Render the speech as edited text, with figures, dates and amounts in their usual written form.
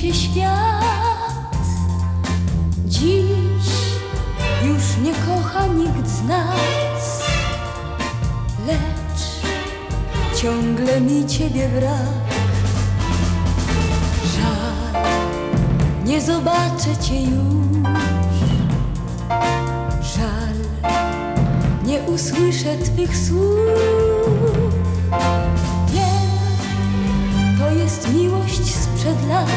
się świat. Dziś już nie kocha nikt z nas, lecz ciągle mi ciebie brak. Żal, nie zobaczę cię już. Żal, nie usłyszę twych słów. Wiem, to jest miłość sprzed lat.